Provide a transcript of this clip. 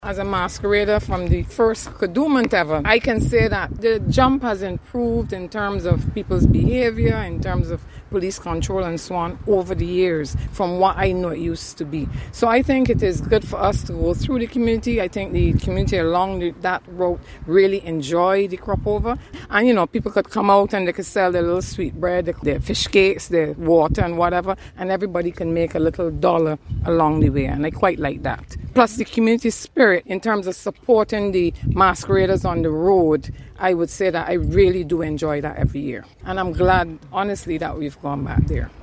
As a masquerader from the first Kadooment ever, I can say that the jump has improved in terms of people's behavior, in terms of police control and so on over the years from what I know it used to be. So I think it is good for us to go through the community. I think the community along that route really enjoy the crop over. And, people could come out and they could sell their little sweet bread, their fish cakes, their water and whatever, and everybody can make a little dollar along the way. And I quite like that. Plus the community spirit in terms of supporting the masqueraders on the road, I would say that I really do enjoy that every year. And I'm glad, honestly, that we've gone back there.